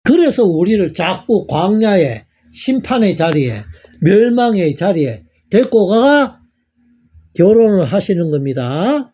그래서 우리를 자꾸 광야의 심판의 자리에, 멸망의 자리에 데리고 가 결혼을 하시는 겁니다.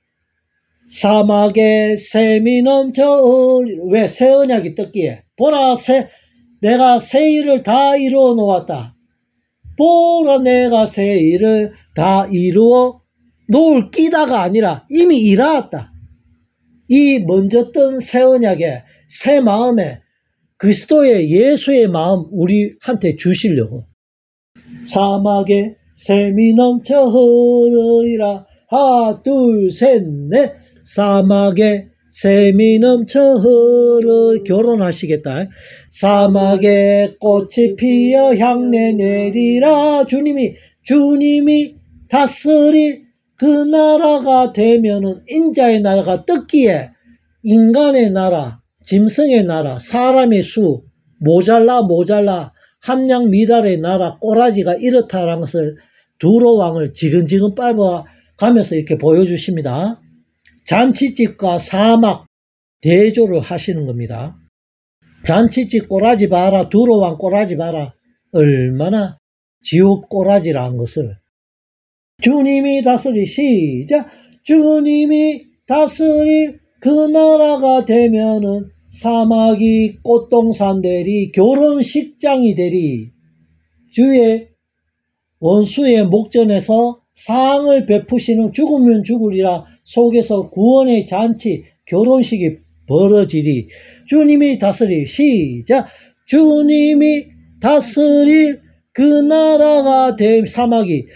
사막에 샘이 넘쳐 왜 새 언약이 떴기에 보라 내가 새 일을 다 이루어 놓았다. 보라 내가 새 일을 다 이루어 놓을 끼다가 아니라 이미 이루었다. 이 먼저 뜬 새 언약에 새 마음에 그리스도의 예수의 마음 우리한테 주시려고. 사막에 샘이 넘쳐 흐르리라. 하나 둘 셋 넷. 사막에 샘이 넘쳐 결혼하시겠다. 사막에 꽃이 피어 향내 내리라. 주님이 다스릴 그 나라가 되면은 인자의 나라가 떴기에 인간의 나라, 짐승의 나라, 사람의 수, 모자라 함량 미달의 나라 꼬라지가 이렇다라는 것을 두로 왕을 지근지근 밟아가면서 이렇게 보여주십니다. 잔치집과 사막 대조를 하시는 겁니다. 잔치집 꼬라지 봐라, 두로 왕 꼬라지 봐라. 얼마나 지옥 꼬라지라는 것을. 주님이 다스릴 시작. 주님이 다스릴 그 나라가 되면은 사막이 꽃동산 되리, 결혼식장이 되리. 주의 원수의 목전에서 상을 베푸시는 죽으면 죽으리라 속에서 구원의 잔치, 결혼식이 벌어지리. 주님이 다스릴 시작. 주님이 다스릴 그 나라가 될 사막이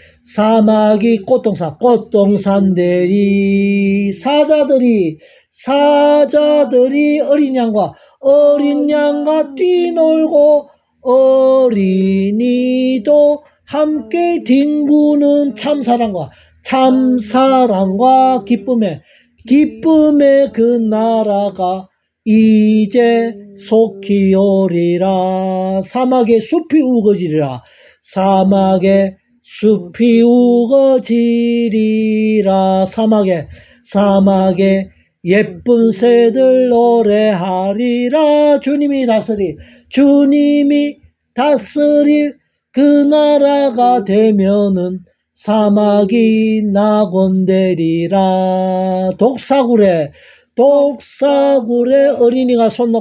꽃동산 되리. 사자들이 어린 양과 뛰놀고 어린이도 함께 뒹구는 참사랑과 기쁨의 그 나라가 이제 속히 오리라. 사막에 숲이 우거지리라. 사막에 예쁜 새들 노래하리라. 주님이 다스릴 그 나라가 되면은 사막이 낙원되리라. 독사굴에 어린이가 손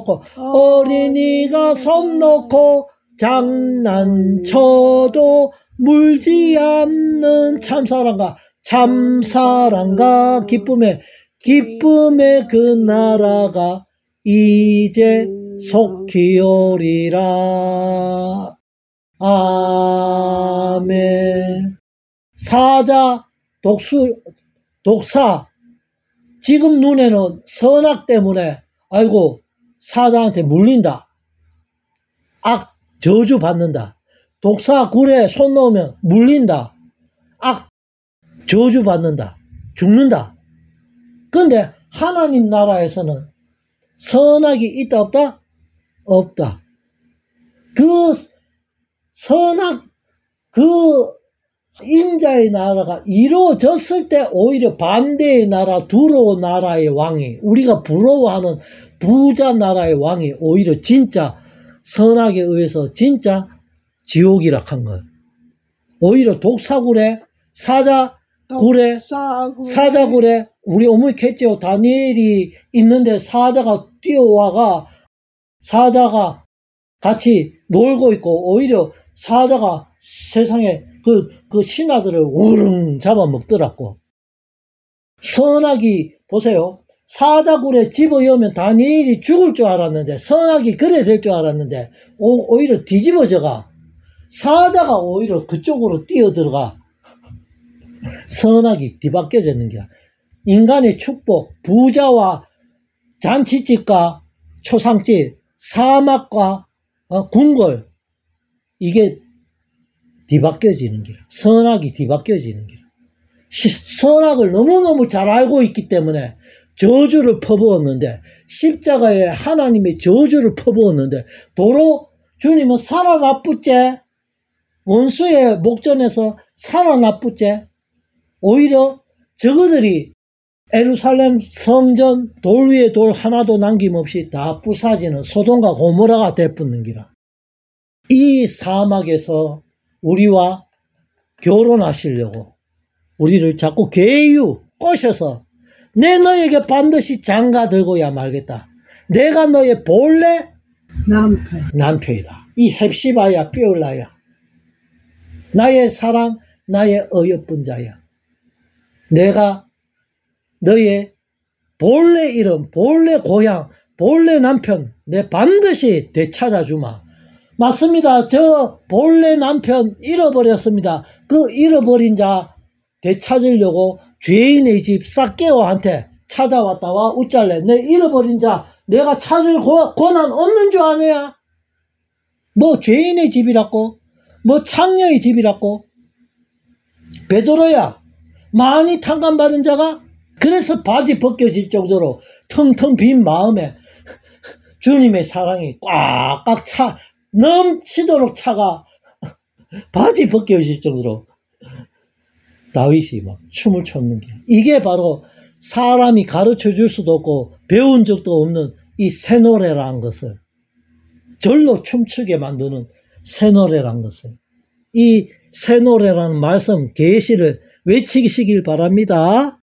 놓고 장난쳐도 물지 않는 참사랑과 기쁨의 그 나라가 이제 속히 오리라. 아멘. 독사 지금 눈에는 선악 때문에 아이고 사자한테 물린다. 악 저주 받는다. 독사 굴에 손 넣으면 물린다. 악 저주 받는다. 죽는다. 그런데 하나님 나라에서는 선악이 있다 없다? 없다. 그 인자의 나라가 이루어졌을 때 오히려 반대의 나라, 두로 나라의 왕이, 우리가 부러워하는 부자 나라의 왕이 오히려 진짜 선악에 의해서 진짜 지옥이라 한 거예요. 오히려 독사굴에, 사자굴에, 우리 어머니 했죠. 다니엘이 있는데 사자가 뛰어와가 사자가 같이 놀고 있고 오히려 사자가 세상에 그 신하들을 우릉 잡아먹더라고. 선악이 보세요. 사자굴에 집어넣으면 다니엘이 죽을 줄 알았는데 선악이 그래 될 줄 알았는데 오히려 뒤집어져가. 사자가 오히려 그쪽으로 뛰어들어가. 선악이 뒤바뀌어지는 거야. 인간의 축복, 부자와 잔치집과 초상집, 사막과 궁궐, 이게 뒤바뀌어지는 거야. 선악이 뒤바뀌어지는 거야. 선악을 너무너무 잘 알고 있기 때문에 저주를 퍼부었는데, 십자가에 하나님의 저주를 퍼부었는데, 도로 주님은 살아나쁘째, 원수의 목전에서 살아나쁘째, 오히려 저거들이 예루살렘 성전 돌 위에 돌 하나도 남김없이 다 부사지는 소돔과 고모라가 되붙는 기라. 이 사막에서 우리와 결혼하시려고 우리를 자꾸 계유 꼬셔서 내 너에게 반드시 장가 들고야 말겠다. 내가 너의 본래 남편이다. 이 헵시바야 삐올라야. 나의 사랑, 나의 어여쁜 자야. 내가 너의 본래 이름, 본래 고향, 본래 남편 내 반드시 되찾아주마. 맞습니다. 저 본래 남편 잃어버렸습니다. 그 잃어버린 자 되찾으려고 죄인의 집 삭개오한테 찾아왔다. 와 웃잘래. 내 잃어버린 자 내가 찾을 권한 없는 줄 아네야. 뭐 죄인의 집이라고, 뭐 창녀의 집이라고. 베드로야, 많이 탕감받은 자가 그래서 바지 벗겨질 정도로 텅텅 빈 마음에 주님의 사랑이 꽉꽉 넘치도록 차가 바지 벗겨질 정도로 다윗이 막 춤을 췄는 게, 이게 바로 사람이 가르쳐 줄 수도 없고 배운 적도 없는 이 새 노래라는 것을, 절로 춤추게 만드는 새 노래라는 것을, 이 새 노래라는 말씀 계시를 외치시길 바랍니다.